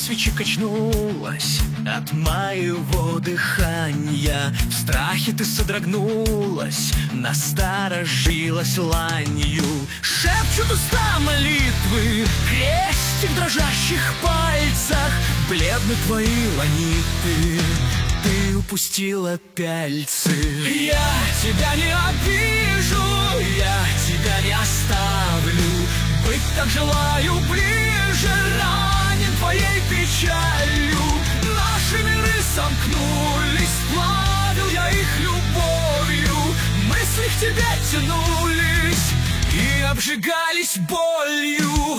свечи качнулась от моего дыхания. В страхе ты содрогнулась, насторожилась ланью. Шепчут уста молитвы, крестик в дрожащих пальцах. Бледны твои ланиты, ты упустила пяльцы. Я тебя не обижу, я тебя не оставлю. Быть так желаю ближе, ранен твоей печалью. Наши миры сомкнулись, плавил я их любовью. Мысли к тебе тянулись и обжигались болью.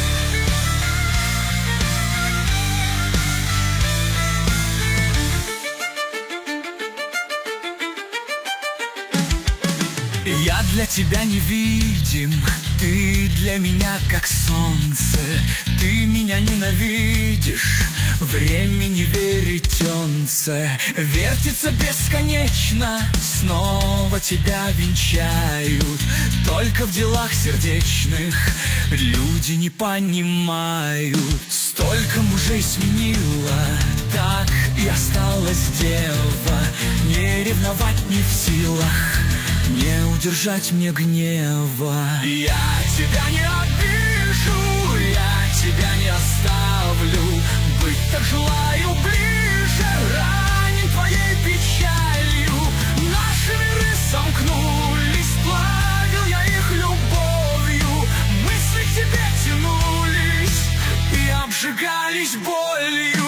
Я для тебя невидим, ты для меня как солнце. Ты меня ненавидишь, времени веретенце вертится бесконечно, снова тебя венчают. Только в делах сердечных люди не понимают. Столько мужей сменила, так и осталась дева. Не ревновать не в силах, не удержать мне гнева. Я тебя не обижу, я тебя не оставлю. Быть так желаю ближе, ранен твоей печалью. Наши миры сомкнулись, плавил я их любовью. Мысли к тебе тянулись и обжигались болью.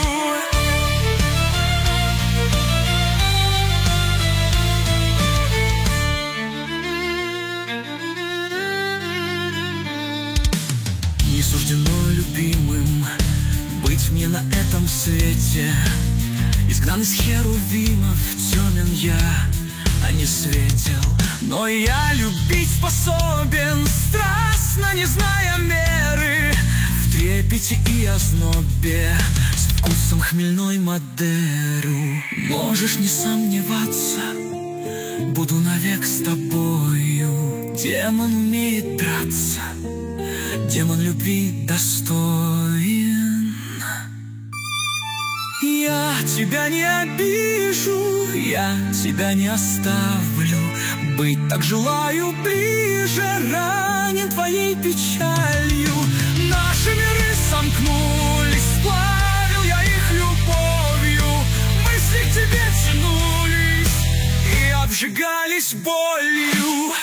Не суждено любимым быть мне на этом свете. Изгнан из херувимов, темен я, а не светел. Но я любить способен, страстно, не зная меры. В трепете и ознобе, с вкусом хмельной Мадеры. Можешь не сомневаться, буду навек с тобою. Демон умеет драться, демон любви достоин. Я тебя не обижу, я тебя не оставлю. Быть так желаю ближе, ранен твоей печалью. Наши миры сомкнулись, сплавил я их любовью. Мысли к тебе тянулись и обжигались болью.